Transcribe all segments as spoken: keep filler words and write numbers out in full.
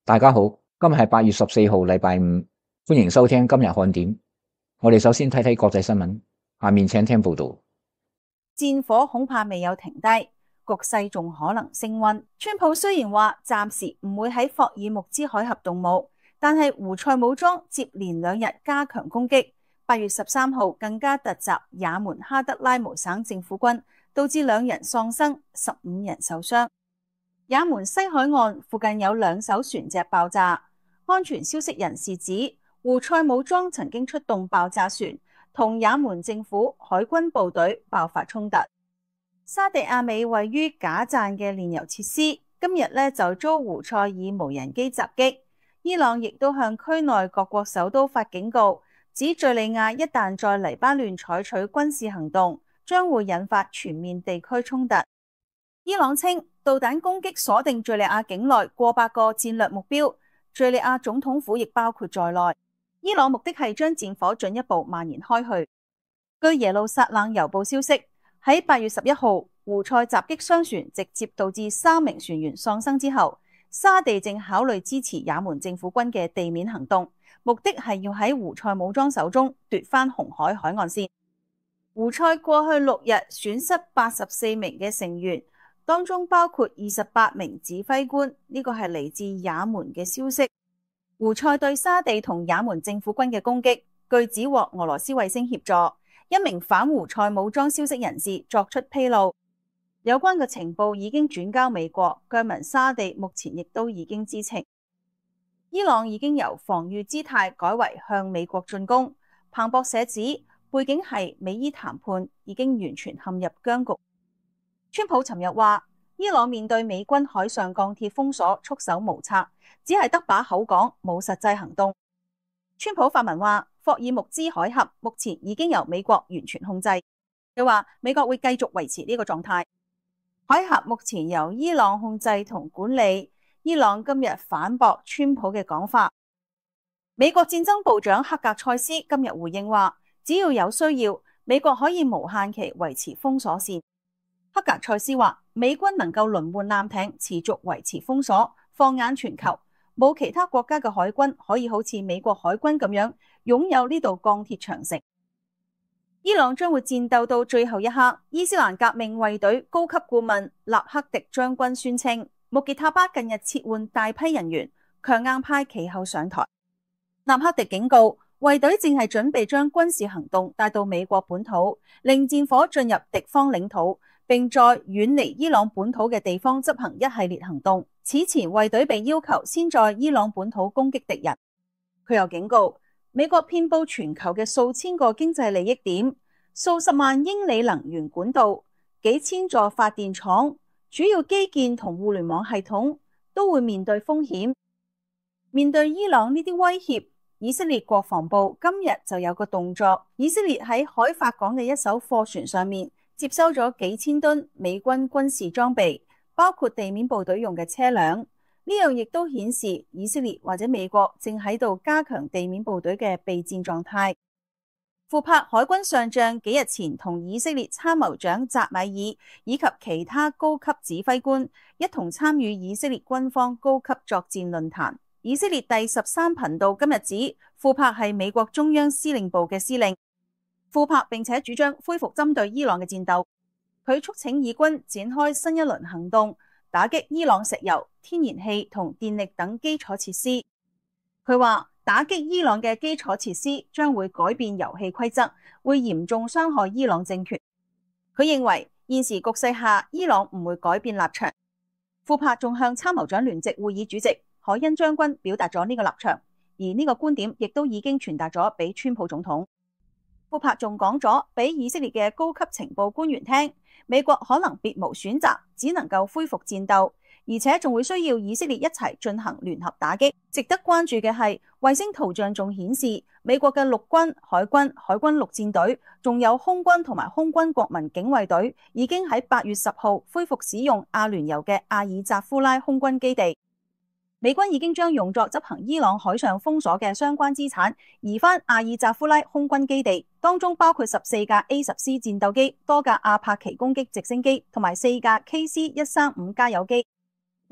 大家好，今日係八月十四號，禮拜五，歡迎收聽今日看點。我哋首先睇睇國際新聞，下面請聽報道。 戰火恐怕未有停低，局勢仲可能升溫。川普雖然話暫時唔會喺霍爾木茲海峽動武，但係胡塞武裝接連兩日加強攻擊，八月十三號更加突襲也門哈德拉姆省政府軍，導致兩人喪生，十五人受傷。也門西海岸附近有兩艘船隻爆炸，安全消息人士指胡塞武裝曾經出動爆炸船，同也門政府海軍部隊爆發衝突。沙地阿美位於賈贊嘅煉油設施今日咧就遭胡塞爾無人機襲擊，伊朗亦都向區內各國首都發警告，指敘利亞一旦在黎巴嫩採取軍事行動，將會引發全面地區衝突。伊朗稱導彈攻擊鎖定敘利亞境內過百個戰略目標，敘利亞總統府亦包括在內。伊朗目的係將戰火進一步蔓延開去。據耶路撒冷郵報消息，喺八月十一號胡塞襲擊商船，直接導致三名船員喪生之後，沙地正考慮支持也門政府軍嘅地面行動，目的係要喺胡塞武裝手中奪返紅海海岸線。胡塞過去六日損失八十四名嘅成員，當中包括二十八名指揮官，呢個係嚟自也門嘅消息。胡塞對沙地同也門政府軍嘅攻擊，據指獲俄羅斯衛星協助。一名反胡塞武裝消息人士作出披露，有關嘅情報已經轉交美國，據聞沙地目前亦都已經知情。伊朗已經由防禦姿態改為向美國進攻。彭博社指背景係美伊談判已經完全陷入僵局。川普尋日話，伊朗面對美軍海上鋼鐵封鎖束手無策，只係得把口講，冇實際行動。川普發文話，霍爾木茲海峽目前已經由美國完全控制，佢話美國會繼續維持呢個狀態。海峽目前由伊朗控制同管理。伊朗今日反駁川普嘅講法。美國戰爭部長克格塞斯今日回應話，只要有需要，美國可以無限期維持封鎖線。克格塞斯話，美軍能夠輪換艦艇，持續維持封鎖。放眼全球，冇其他國家嘅海軍可以好似美國海軍咁樣擁有呢道鋼鐵長城。伊朗將會戰鬥到最後一刻。伊斯蘭革命衛隊高級顧問納克迪將軍宣稱，穆傑塔巴近日撤換大批人員，強硬派其後上台。納克迪警告，衛隊正係準備將軍事行動帶到美國本土，令戰火進入敵方領土，並在遠離伊朗本土嘅地方執行一系列行動。此前衛隊被要求先在伊朗本土攻擊敵人。佢又警告，美國遍佈全球嘅數千個經濟利益點、數十萬英里能源管道、幾千座發電廠、主要基建同互聯網系統都會面對風險。面對伊朗呢啲威脅，以色列國防部今日就有個動作，以色列喺海法港嘅一艘貨船上面接收咗幾千噸美軍軍事裝備，包括地面部隊用嘅車輛。呢樣亦都顯示以色列或者美國正喺度加強地面部隊嘅備戰狀態。庫柏海軍上將幾日前同以色列參謀長扎米爾以及其他高級指揮官一同參與以色列軍方高級作戰論壇。以色列第十三頻道今日指庫柏係美國中央司令部嘅司令。庫柏並且主張恢復針對伊朗嘅戰鬥。佢促請以軍展開新一輪行動，打擊伊朗石油、天然氣同電力等基礎設施。佢話打擊伊朗嘅基礎設施將會改變遊戲規則，會嚴重傷害伊朗政權。佢認為現時局勢下，伊朗唔會改變立場。庫柏仲向參謀長聯席會議主席海恩將軍表達咗呢個立場，而呢個觀點亦都已經傳達咗俾川普總統。庫柏仲講咗俾以色列嘅高級情報官員聽，美國可能別無選擇，只能夠恢復戰鬥，而且仲會需要以色列一齊進行聯合打擊。值得關注嘅係，衛星圖像仲顯示美國嘅陸軍、海軍、海軍陸戰隊，仲有空軍同埋空軍國民警衛隊，已經喺八月十號恢復使用阿聯酋嘅阿爾扎夫拉空軍基地。美軍已經將用作執行伊朗海上封鎖嘅相關資產移返阿爾扎夫拉空軍基地，當中包括十四架 A 十 C 戰鬥機、多架阿帕奇攻擊直升機同埋四架 K C 一三五加油機。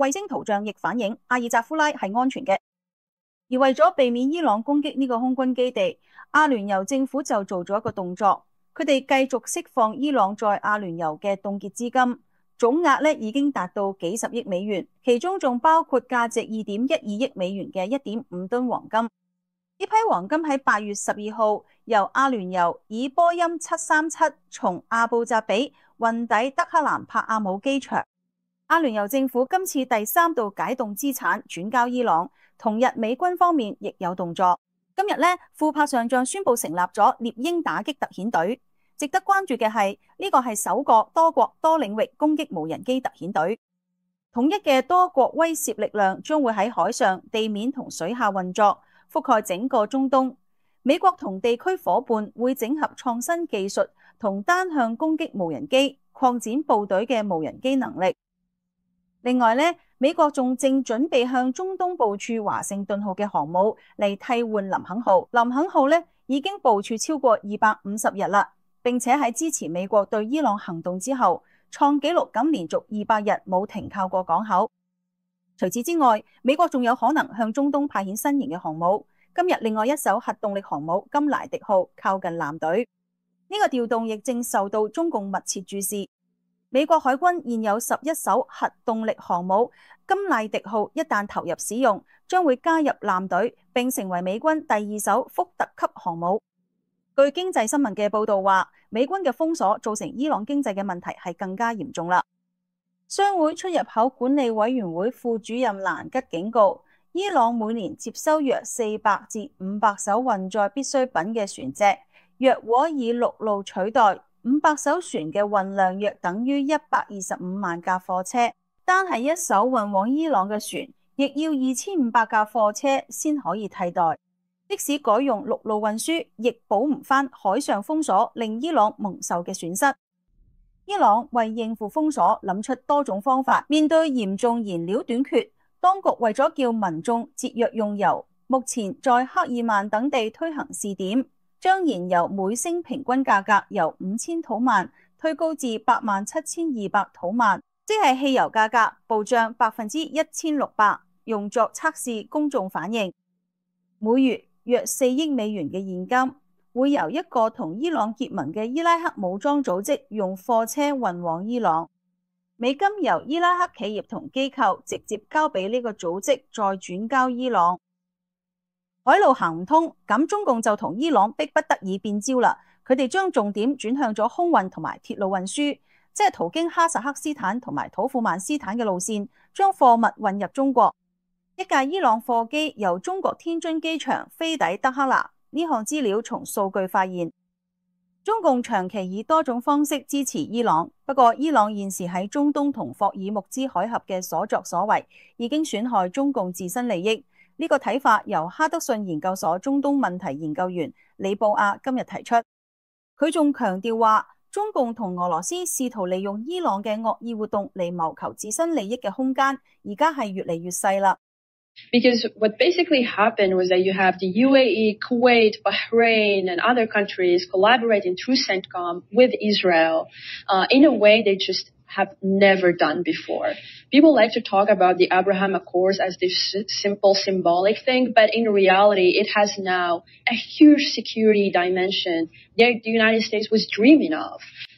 衛星圖像亦反映阿爾扎夫拉係安全嘅。而為咗避免伊朗攻擊呢個空軍基地，阿聯酋政府就做咗一個動作，佢哋繼續釋放伊朗在阿聯酋嘅凍結資金，總額咧已經達到幾十億美元，其中仲包括價值二點一二億美元嘅一點五噸黃金。呢批黃金喺八月十二號由阿聯酋以波音七三七從阿布扎比運抵德黑蘭帕亞姆機場。阿聯酋政府今次第三度解凍資產轉交伊朗，同日美軍方面亦有動作。今日呢，庫柏上將宣布成立咗獵鷹打擊特遣隊。值得關注嘅係呢個係首個多國多領域攻擊無人機特遣隊。統一嘅多國威懾力量將會喺海上、地面同水下運作，覆蓋整個中東。美國同地區夥伴會整合創新技術同單向攻擊無人機，擴展部隊嘅無人機能力。另外呢，美國仲正準備向中東部署華盛頓號嘅航母嚟替換林肯號。林肯號呢已經部署超過二百五十日啦，並且喺支持美國對伊朗行動之後，創紀錄咁連續二百日冇停靠過港口。除此之外，美國仲有可能向中東派遣新型嘅航母。今日另外一艘核動力航母金萊迪號靠近艦隊，呢個調動亦正受到中共密切注視。美國海軍現有十一艘核動力航母，金萊迪號一旦投入使用，將會加入艦隊，並成為美軍第二艘福特級航母。據經濟新聞嘅報道話，美軍嘅封鎖造成伊朗經濟嘅問題係更加嚴重啦。商會出入口管理委員會副主任蘭吉警告，伊朗每年接收約四百至五百艘運載必需品嘅船隻，若果以陸路取代，五百艘船嘅運量約等於一百二十五萬架貨車，單係一艘運往伊朗嘅船，亦要二千五百架貨車先可以替代。即使改用陸路運輸，亦補唔返海上封鎖令伊朗蒙受嘅損失。伊朗為應付封鎖，諗出多種方法。面對嚴重燃料短缺，當局為咗叫民眾節約用油，目前在克爾曼等地推行試點，將燃油每升平均價格由五千土曼推高至八萬七千二百土曼，即係汽油價格暴漲百分之一千六百，用作測試公眾反應。每月約四億美元嘅現金會由一個同伊朗結盟嘅伊拉克武裝組織用貨車運往伊朗，美金由伊拉克企業同機構直接交俾呢個組織，再轉交伊朗。海路行唔通，咁中共就同伊朗逼不得已變招啦。佢哋將重點轉向咗空運同埋鐵路運輸，即係途經哈薩克斯坦同埋土庫曼斯坦嘅路線，將貨物運入中國。一架伊朗貨機由中國天津機場飛抵德黑蘭，呢項資料從數據發現。中共長期以多種方式支持伊朗，不過伊朗現時喺中東同霍爾木茲海峽嘅所作所為，已經損害中共自身利益。呢個睇法由哈德遜研究所中東問題研究員李布亞今日提出。佢仲強調話，中共同俄羅斯試圖利用伊朗嘅惡意活動嚟謀求自身利益嘅空間，而家係越嚟越細啦。 Because what basically happened was that you have the U A E, Kuwait, Bahrain, and other countries collaborating through CENTCOM with Israel uh, in a way they just have never done before. People like to talk about the Abraham Accords as this simple symbolic thing, but in reality, it has now a huge security dimension that the United States was dreaming of.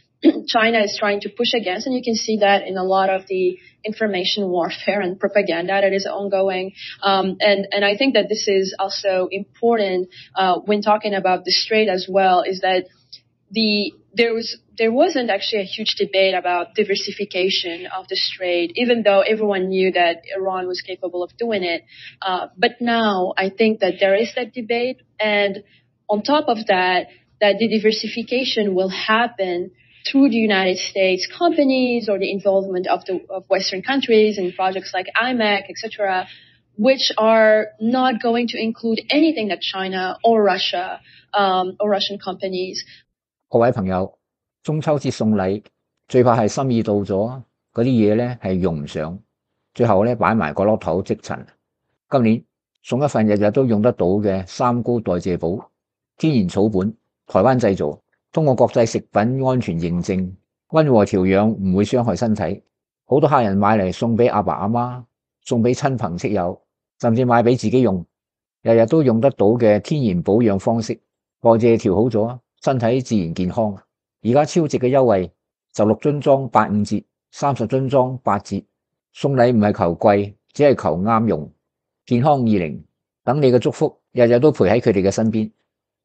China is trying to push against, and you can see that in a lot of the information warfare and propaganda that is ongoing. Um, and, and I think that this is also important uh, when talking about the Strait as well, is that the there was there wasn't actually a huge debate about diversification of the Strait, even though everyone knew that Iran was capable of doing it. Uh, but now I think that there is that debate, and on top of that, that the diversification will happen through the United States companies or the involvement of the of Western countries in projects like I M E C, et cetera, which are not going to include anything that China or Russia um, or Russian companies. 各位朋友，中秋節送禮最怕係心意到咗，嗰啲嘢咧係用唔上，最後咧擺埋角落頭積塵。今年送一份日日都用得到嘅三高代謝寶，天然草本，台灣製造。通過國際食品安全認證，溫和調養唔會傷害身體。好多客人買嚟送俾阿爸阿媽， 送俾親朋戚友，甚至買俾自己用，日日都用得到嘅天然保養方式，或者調好咗，身體自然健康。而家超值嘅優惠，十六樽裝八五折，三十樽裝八折。送禮唔係求貴，只係求啱用。健康二零，等你嘅祝福日日都陪喺佢哋嘅身邊。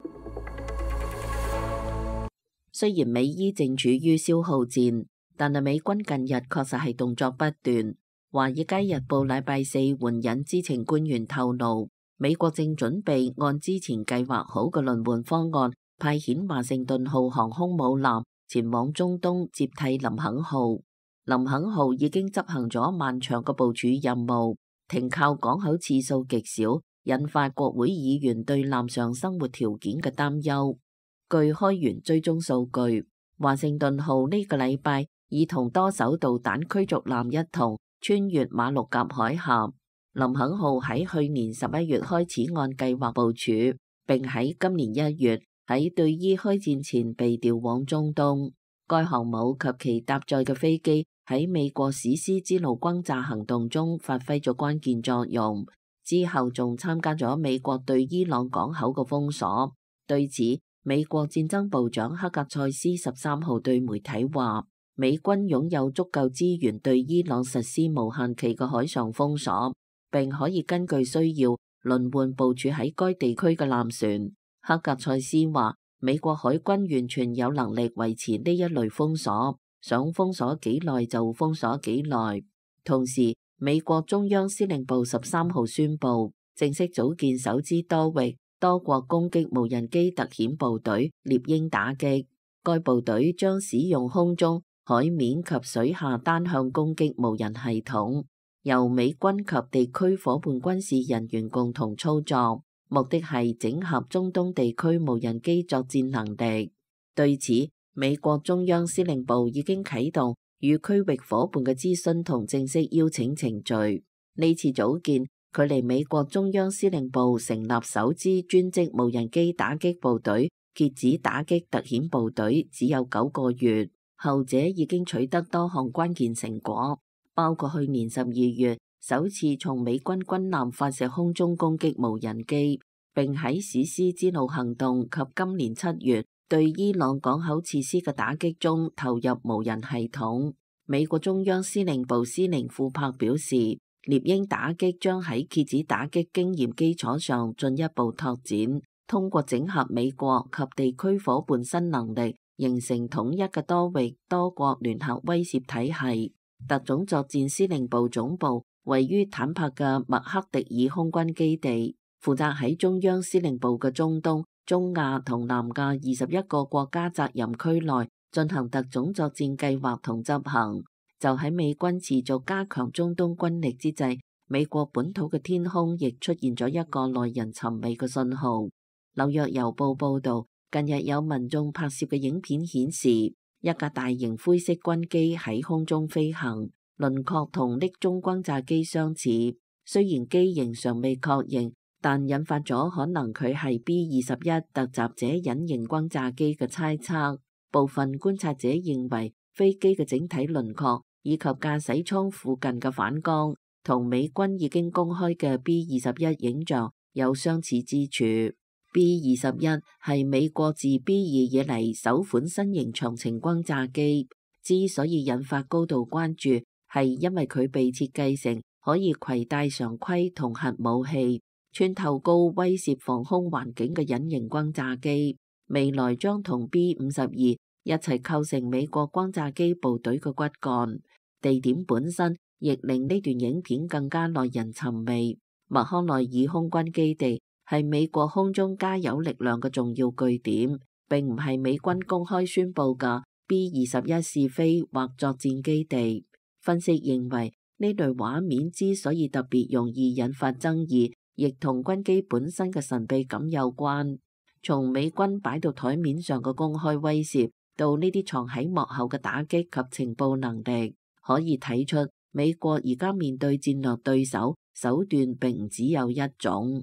雖然美伊正處於消耗戰，但係美軍近日確實係動作不斷。華爾街日報禮拜四援引知情官員透露，美國正準備按之前計劃好嘅輪換方案，派遣華盛頓號航空母艦前往中東接替林肯號。林肯號已經執行咗漫長嘅部署任務，停靠港口次數極少，引發國會議員對艦上生活條件嘅擔憂。據開源追蹤數據，華盛頓號呢個禮拜已同多艘導彈驅逐艦一同穿越馬六甲海峽。林肯號喺去年十一月開始按計劃部署，並喺今年一月喺對伊開戰前被調往中東。該航母及其搭載嘅飛機喺美國史詩之路轟炸行動中發揮咗關鍵作用，之後仲參加咗美國對伊朗港口嘅封鎖。對此，美國戰爭部長克格塞斯十三號對媒體話，美軍擁有足夠資源對伊朗實施無限期嘅海上封鎖，並可以根據需要輪換部署喺該地區嘅艦船。克格塞斯話，美國海軍完全有能力維持呢一類封鎖，想封鎖幾耐就封鎖幾耐。同時，美國中央司令部十三號宣布正式組建首支多域多國攻擊無人機特遣部隊獵鷹打擊。該部隊將使用空中、海面及水下單向攻擊無人系統，由美軍及地區夥伴軍事人員共同操作，目的係整合中東地區無人機作戰能力。對此，美國中央司令部已經啟動與區域夥伴嘅諮詢同正式邀請程序。呢次組建距離美國中央司令部成立首支專職無人機打擊部隊蠍子打擊特遣部隊只有九個月，後者已經取得多項關鍵成果，包括去年十二月首次從美軍軍艦發射空中攻擊無人機，並喺史詩之路行動及今年七月對伊朗港口設施嘅打擊中投入無人系統。美國中央司令部司令庫珀表示，獵鷹打擊將喺蠍子打擊經驗基礎上進一步拓展，通過整合美國及地區夥伴新能力，形成統一嘅多域多國聯合威懾體系。特種作戰司令部總部位於坦帕嘅麥克迪爾空軍基地，負責喺中央司令部嘅中東、中亞同南亞二十一個國家責任區內進行特種作戰計劃同執行。就喺美軍持續加強中東軍力之際，美國本土嘅天空亦出現咗一個耐人尋味嘅信號。紐約郵報報導，近日有民眾拍攝嘅影片顯示，一架大型灰色軍機喺空中飛行，輪廓同匿蹤轟炸機相似。雖然機型尚未確認，但引發咗可能佢係 B 二十一突襲者隱形轟炸機嘅猜測。部分觀察者認為，飛機嘅整體輪廓以及駕駛艙附近嘅反光，同美軍已經公開嘅 B 二十一影像有相似之處。B 二十一係美國自 B 二以嚟首款新型長程轟炸機，之所以引發高度關注，係因為佢被設計成可以攜帶常規同核武器，穿透高威懾防空環境嘅隱形轟炸機，未來將同 B 五十二一齊構成美國轟炸機部隊嘅骨幹。地點本身亦令呢段影片更加耐人尋味。麥康奈爾空軍基地係美國空中加油力量嘅重要據點，並唔係美軍公開宣佈嘅 B 二十一試飛或作戰基地。分析認為，呢類畫面之所以特別容易引發爭議，亦同軍機本身嘅神秘感有關。從美軍擺到台面上嘅公開威懾，到呢啲藏喺幕後嘅打擊及情報能力，可以睇出美國而家面對戰略對手，手段並唔只有一種。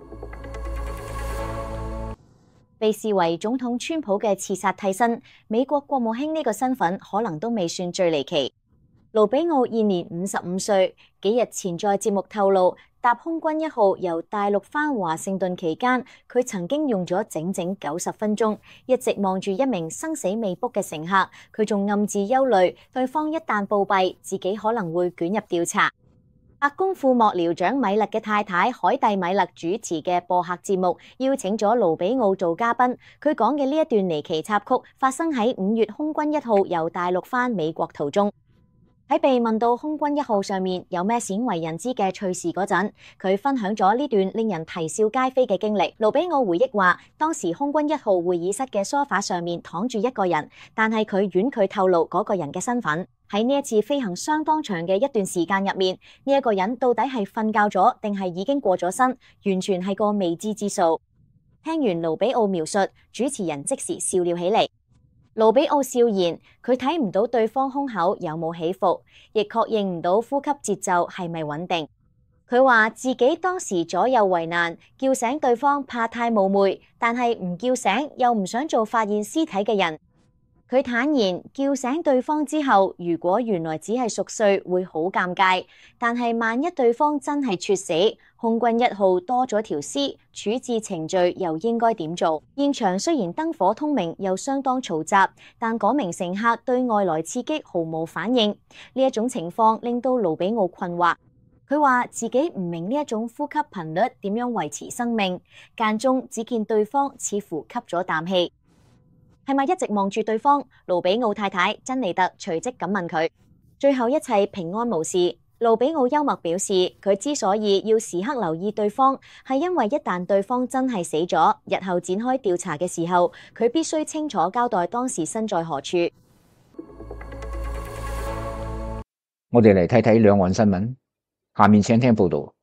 被視為總統川普嘅刺殺替身，美國國務卿呢個身份可能都未算最離奇。 盧比奧現年五十五歲，幾日前在節目透露，搭空軍一號由大陸返華盛頓期間，佢曾經用咗整整九十分鐘，一直望住一名生死未卜嘅乘客，佢仲暗自憂慮，對方一旦暴斃，自己可能會捲入調查。白宮副幕僚長米勒嘅太太海蒂米勒主持嘅播客節目，邀請咗盧比奧做嘉賓。佢講嘅呢一段離奇插曲，發生喺五月空軍一號由大陸返美國途中。喺被問到空軍一號上面有咩鮮為人知嘅趣事嗰陣，佢分享咗呢段令人啼笑皆非嘅經歷。盧比奧回憶話，當時空軍一號會議室嘅梳化上面躺住一個人，但係佢婉拒透露嗰個人嘅身份。喺呢一次飛行相當長嘅一段時間入面，呢一個人到底係瞓覺咗定係已經過咗身，完全係個未知之數。聽完盧比奧描述，主持人即時笑了起嚟。盧比奧笑言，佢睇唔到對方胸口有冇起伏，亦確認唔到呼吸節奏係咪穩定。佢話自己當時左右為難，叫醒對方怕太冒昧，但係唔叫醒又唔想做發現屍體嘅人。佢坦言，叫醒對方之後，如果原來只係熟睡，會好尷尬。但係萬一對方真係猝死，空軍一號多咗條屍，處置程序又應該點做？現場雖然燈火通明，又相當嘈雜，但嗰名乘客對外來刺激毫無反應。呢一種情況令到盧比奧困惑。佢話自己唔明呢一種呼吸頻率點樣維持生命，間中只見對方似乎吸咗啖氣。係咪一直望住對方？盧比奧太太珍妮特隨即咁問佢。最後一切平安無事。盧比奧幽默表示，佢之所以要時刻留意對方，係因為一旦對方真係死咗，日後展開調查嘅時候，佢必須清楚交代當時身在何處。 我哋嚟睇睇兩岸新聞，下面請聽報道。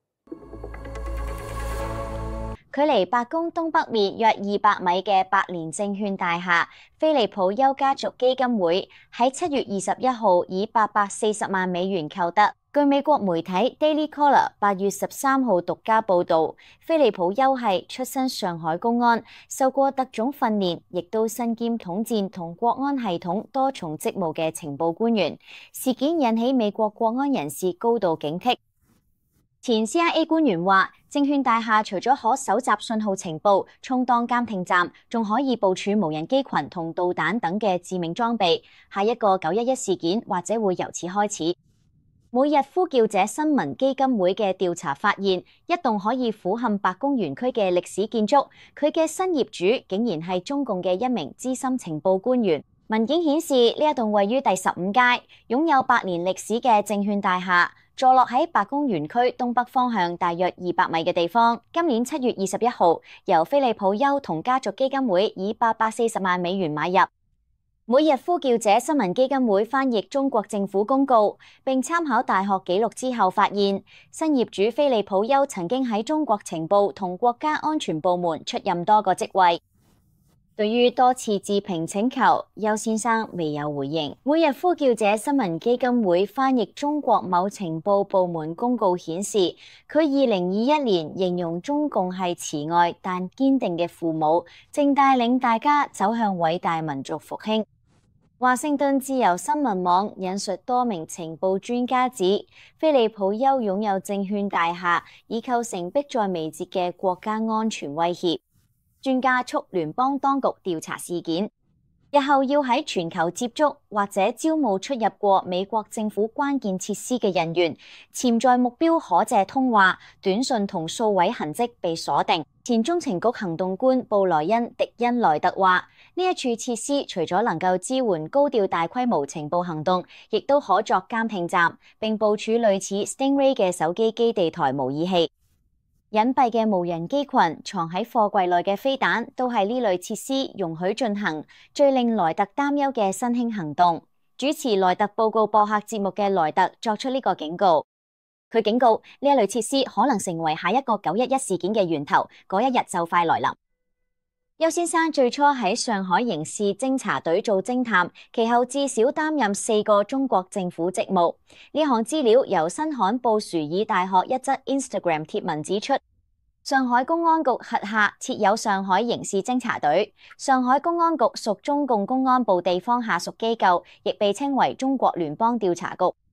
距離白宮東北面約二百米嘅百年證券大廈菲利普丘家族基金會喺七月二十一號以八百四十萬美元購得。據美國媒體 Daily Caller 八月十三號獨家報導，菲利普丘係出身上海公安，受過特種訓練，亦都身兼統戰同國安系統多重職務嘅情報官員。事件引起美國國安人士高度警惕。前 C I A 官員話，證券大廈除咗可搜集信號情報、充當監聽站，仲可以部署無人機群同導彈等嘅致命裝備。下一個九一一事件或者會由此開始。每日呼叫者新聞基金會嘅調查發現，一棟可以俯瞰白宮園區嘅歷史建築，佢嘅新業主竟然係中共嘅一名資深情報官員。文件顯示，呢一棟位於第十五街、擁有百年歷史嘅證券大廈，坐落喺白宮園區東北方向大約二百米嘅地方。今年七月二十一號，由菲利普丘同家族基金會以八百四十萬美元買入。每日呼叫者新聞基金會翻譯中國政府公告，並參考大學紀錄之後發現，新業主菲利普丘曾經喺中國情報同國家安全部門出任多個職位。對於多次置評請求，丘先生未有回應。每日呼叫者新聞基金會翻譯中國某情報部門公告顯示，佢二零二一年形容中共係慈愛但堅定嘅父母，正帶領大家走向偉大民族復興。華盛頓自由新聞網引述多名情報專家指，菲利普丘擁有證券大廈，已構成迫在眉睫嘅國家安全威脅。專家促聯邦當局調查事件，日後要喺全球接觸或者招募出入過美國政府關鍵設施嘅人員，潛在目標可借通話、短信同數位痕跡被鎖定。前中情局行動官布萊恩·迪恩萊特話：呢一處設施除咗能夠支援高調大規模情報行動，亦都可作監聽站，並部署類似 Stingray 嘅手機基地台模擬器。隱蔽嘅無人機群、藏喺貨櫃內嘅飛彈，都係呢類設施容許進行最令萊特擔憂嘅新興行動。主持萊特報告播客節目嘅萊特作出呢個警告，佢警告呢一類設施可能成為下一個九一一事件嘅源頭，嗰一日就快來臨。丘先生最初喺上海刑事偵查隊做偵探，其後至少擔任四個中國政府職務。呢項資料由新罕布殊爾大學一則 Instagram 貼文指出，上海公安局轄下設有上海刑事偵查隊。上海公安局屬中共公安部地方下屬機構，亦被稱為中國聯邦調查局。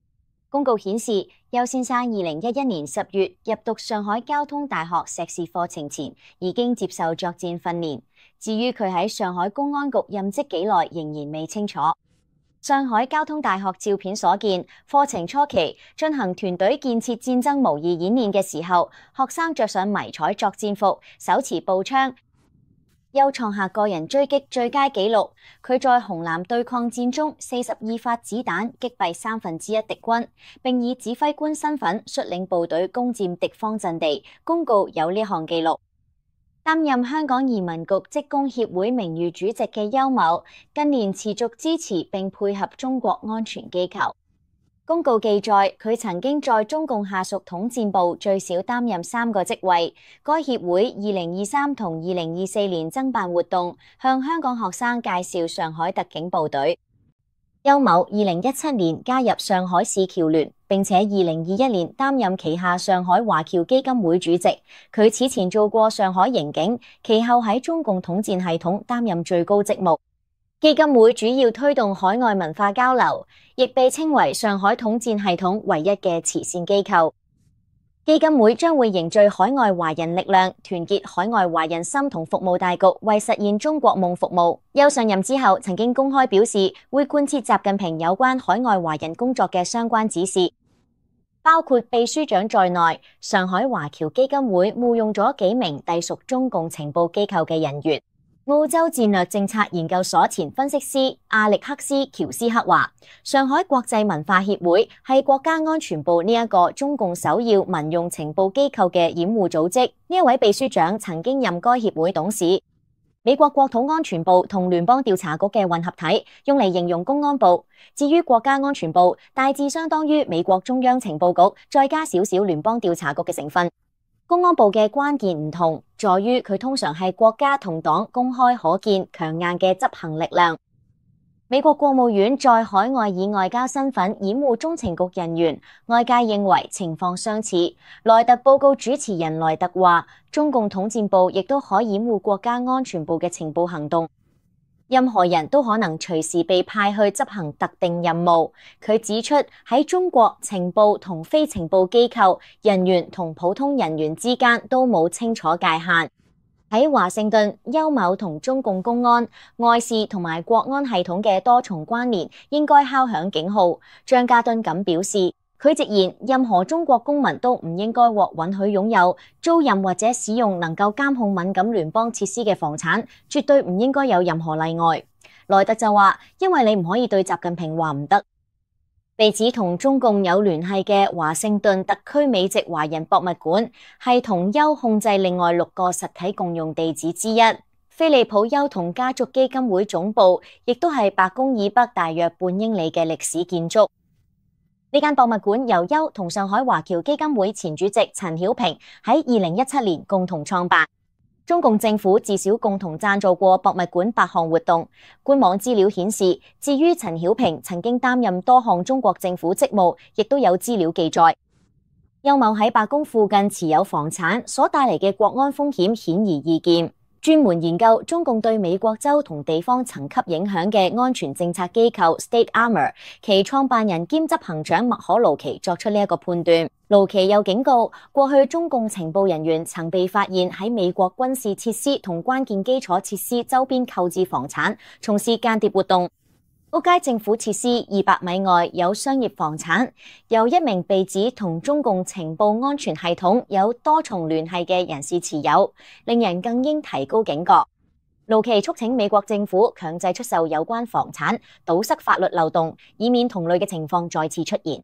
公告顯示，邱先生二零一一年十月入讀上海交通大學碩士課程前，已經接受作戰訓練。至於佢喺上海公安局任職幾耐，仍然未清楚。上海交通大學照片所見，課程初期進行團隊建設戰爭模擬演練嘅時候，學生着上迷彩作戰服，手持步槍。又創下個人追擊最佳紀錄，佢在紅藍對抗戰中四十二發子彈擊斃三分之一敵軍，並以指揮官身份率領部隊攻佔敵方陣地，公告有呢項紀錄。擔任香港移民局職工協會名譽主席嘅邱某，近年持續支持並配合中國安全機構。公告記載，佢曾經在中共下屬統戰部最少擔任三個職位。該協會二零二三同二零二四年增辦活動，向香港學生介紹上海特警部隊。邱某二零一七年加入上海市僑聯，並且二零二一年擔任旗下上海華僑基金會主席。佢此前做過上海刑警，其後喺中共統戰系統擔任最高職務。基金會主要推動海外文化交流，亦被稱為上海統戰系統唯一嘅慈善機構。基金會將會凝聚海外華人力量，團結海外華人心同服務大局，為實現中國夢服務。邱上任之後，曾經公開表示會貫徹習近平有關海外華人工作嘅相關指示，包括秘書長在內，上海華僑基金會僱用咗幾名隸屬中共情報機構嘅人員。澳洲戰略政策研究所前分析師阿力克斯喬斯克話，上海國際文化協會係國家安全部呢一個中共首要民用情報機構嘅掩護組織。呢一位秘書長曾經任該協會董事。美國國土安全部同聯邦調查局嘅混合體，用嚟形容公安部。至於國家安全部，大致相當於美國中央情報局，再加少少聯邦調查局嘅成分。公安部嘅關鍵唔同，在於佢通常係國家同黨公開可見、強硬嘅執行力量。美國國務院在海外以外交身份掩護中情局人員，外界認為情況相似。萊特報告主持人萊特話，中共統戰部亦都可掩護國家安全部嘅情報行動。任何人都可能隨時被派去執行特定任務。佢指出，喺中國情報同非情報機構人員同普通人員之間都冇清楚界限。喺華盛頓，邱某同中共公安、外事同埋國安系統嘅多重關聯應該敲響警號。張家敦咁表示。佢直言，任何中國公民都唔應該獲允許擁有、租賃或者使用能夠監控敏感聯邦設施嘅房產，絕對唔應該有任何例外。萊特就話，因為你唔可以對習近平話唔得。被指同中共有聯繫嘅華盛頓特區美籍華人博物館，係同邱控制另外六個實體共用地址之一。菲利普邱同家族基金會總部，亦都係白宮以北大約半英里嘅歷史建築。呢間博物館由邱同上海華僑基金會前主席陳曉平喺二零一七年共同創辦。中共政府至少共同贊助過博物館八項活動。官網資料顯示，至於陳曉平曾經擔任多項中國政府職務，亦都有資料記載。邱某喺白宮附近持有房產，所帶嚟嘅國安風險顯而易見。專門研究中共對美國州同地方層級影響嘅安全政策機構 State Armor， 其創辦人兼執行長麥可盧奇作出呢一個判斷。盧奇又警告，過去中共情報人員曾被發現喺美國軍事設施同關鍵基礎設施周邊購置房產，從事間諜活動。屋街政府設施二百米外有商業房產，由一名被指同中共情報安全系統有多重聯繫嘅人士持有，令人更應提高警覺。盧奇促請美國政府強制出售有關房產，堵塞法律漏洞，以免同類嘅情況再次出現。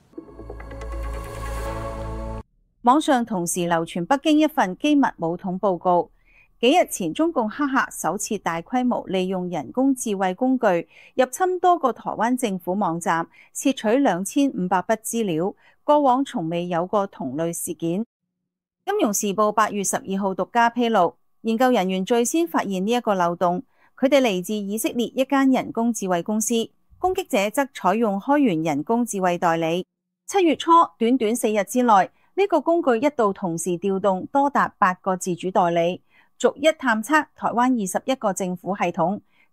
網上同時流傳北京一份機密武統報告。幾日前，中共黑客首次大規模利用人工智慧工具入侵多個台灣政府網站，竊取兩千五百筆資料，過往從未有過同類事件。金融時報八月十二號獨家披露，研究人員最先發現呢一個漏洞，佢哋嚟自以色列一間人工智慧公司，攻擊者則採用開源人工智慧代理。七月初，短短四日之內，呢個工具一度同時調動多達八個自主代理，逐一探測台灣二十一個政府系統，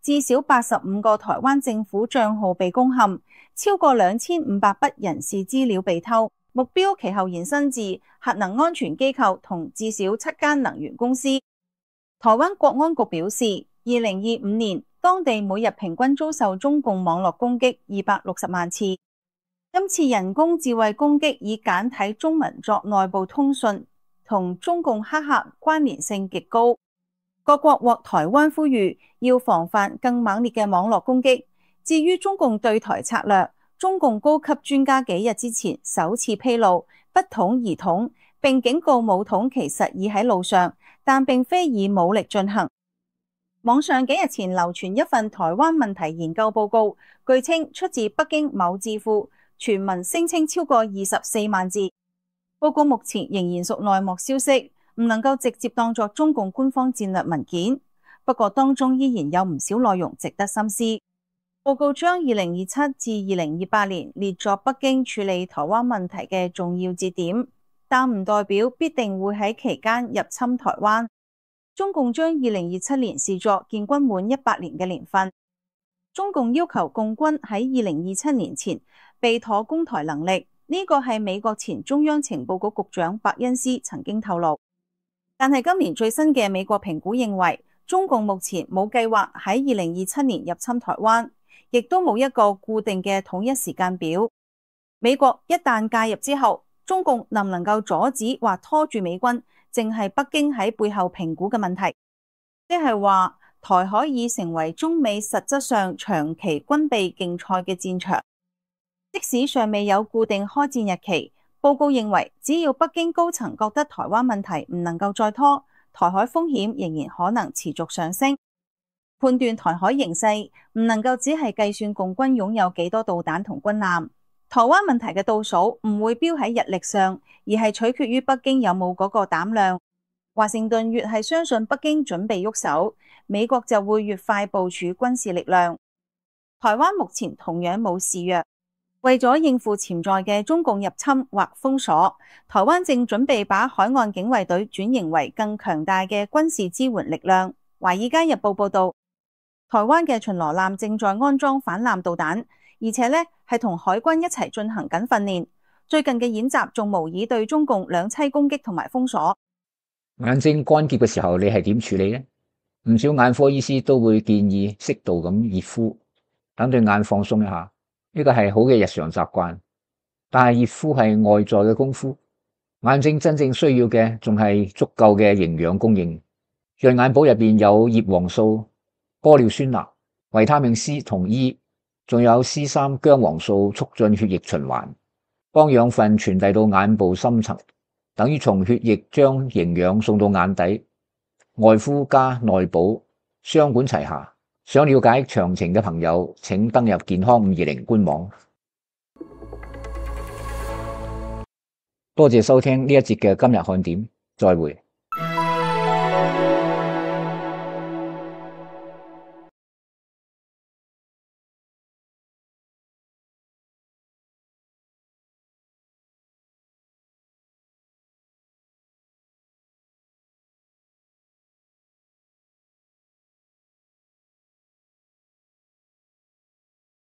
至少八十五個台灣政府賬號被攻陷，超過兩千五百筆人事資料被偷。目標其後延伸至核能安全機構同至少七間能源公司。台灣國安局表示，二零二五年當地每日平均遭受中共網絡攻擊二百六十萬次。今次人工智慧攻擊以簡體中文作內部通訊，同中共黑客關聯性極高。各國獲台灣呼籲要防範更猛烈嘅網絡攻擊。至於中共對台策略，中共高級專家幾日之前首次披露不統而統，並警告武統其實已喺路上，但並非以武力進行。網上幾日前流傳一份台灣問題研究報告，據稱出自北京某智庫，全文聲稱超過二十四萬字。報告目前仍然屬內幕消息，唔能夠直接當作中共官方戰略文件。不過當中依然有唔少內容值得深思。報告將二零二七至二零二八年列作北京處理台灣問題嘅重要節點，但唔代表必定會喺期間入侵台灣。中共將二零二七年視作建軍滿一百年嘅年份。中共要求共軍喺二零二七年前備妥攻台能力，呢個係美國前中央情報局局長伯恩斯曾經透露。但係今年最新嘅美國評估認為，中共目前冇計劃喺二零二七年入侵台灣。亦都冇一個固定嘅統一時間表。美國一旦介入之後，中共能唔能夠阻止或拖住美軍，正係北京喺背後評估嘅問題。即係話台海已成為中美實質上長期軍備競賽嘅戰場。即使尚未有固定開戰日期，報告認為只要北京高層覺得台灣問題唔能夠再拖，台海風險仍然可能持續上升。判斷台海形勢唔能夠只係計算共軍擁有幾多導彈同軍艦，台灣問題嘅倒數唔會標喺日曆上，而係取決於北京有冇嗰個膽量。華盛頓越係相信北京準備喐手，美國就會越快部署軍事力量。台灣目前同樣冇示弱，為咗應付潛在嘅中共入侵或封鎖，台灣正準備把海岸警衛隊轉型為更強大嘅軍事支援力量。華爾街日報報道，台灣嘅巡邏艦正在安裝反艦導彈，而且呢係同海軍一齊進行緊訓練。最近嘅演習仲模擬對中共兩棲攻擊同埋封鎖。 眼睛乾澀嘅時候，你係點處理呢？唔少眼科醫師都會建議適度咁熱敷，等對眼放鬆一下。呢個係好嘅日常習慣，但係熱敷係外在嘅功夫，眼睛真正需要嘅仲係足夠嘅營養供應。潤眼寶入邊有葉黃素、玻尿酸鈉、維他命 C 同 E， 仲有 C 三 薑黃素，促進血液循環，幫養分傳遞到眼部深層，等於從血液將營養送到眼底。外敷加內補，雙管齊下。想了解詳情嘅朋友，請登入健康五二零官網。多謝收聽呢一節嘅今日看點，再會。